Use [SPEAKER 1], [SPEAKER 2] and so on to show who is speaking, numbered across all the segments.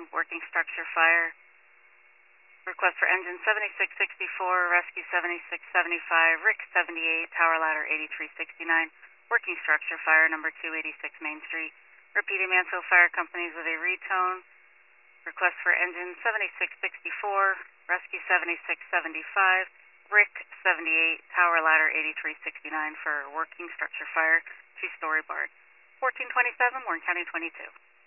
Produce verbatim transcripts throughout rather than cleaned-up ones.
[SPEAKER 1] working structure fire. Request for engine seventy-six sixty-four, rescue seventy-six seventy-five, Rick seventy-eight, tower ladder eighty-three sixty-nine, working structure fire number two eighty-six Main Street. Repeating Mansfield Fire Companies with a retone. Request for engine seventy-six sixty-four, rescue seventy-six seventy-five, Rick seventy-eight, tower ladder eighty-three sixty-nine for working structure fire, two-story barn. fourteen twenty-seven, Warren County twenty-two.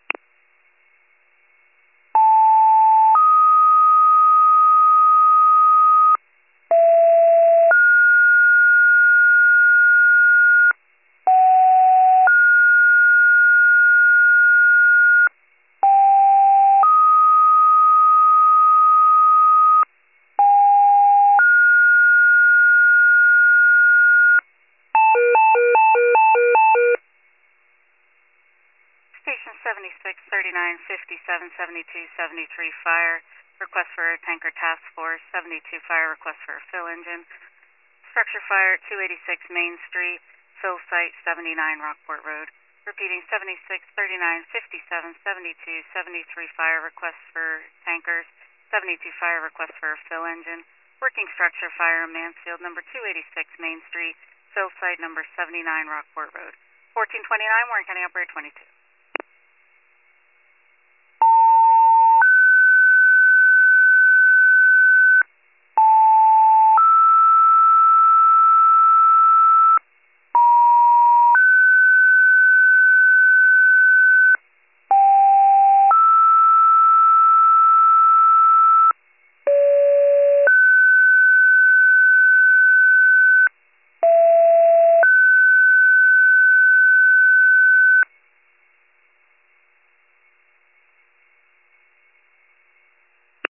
[SPEAKER 1] Station seventy-six thirty-nine fifty-seven seventy-two seventy-three fire. Request for a tanker task force. seventy-two fire request for a fill engine. Structure fire two eighty-six Main Street. Fill site seventy-nine Rockport Road. Repeating seventy-six thirty-nine fifty-seven seventy-two seventy-three fire request for tankers. seventy-two fire request for a fill engine. Working structure fire Mansfield number two eighty-six Main Street. Fill site number seventy-nine Rockport Road. fourteen twenty-nine Warren County Operator twenty-two.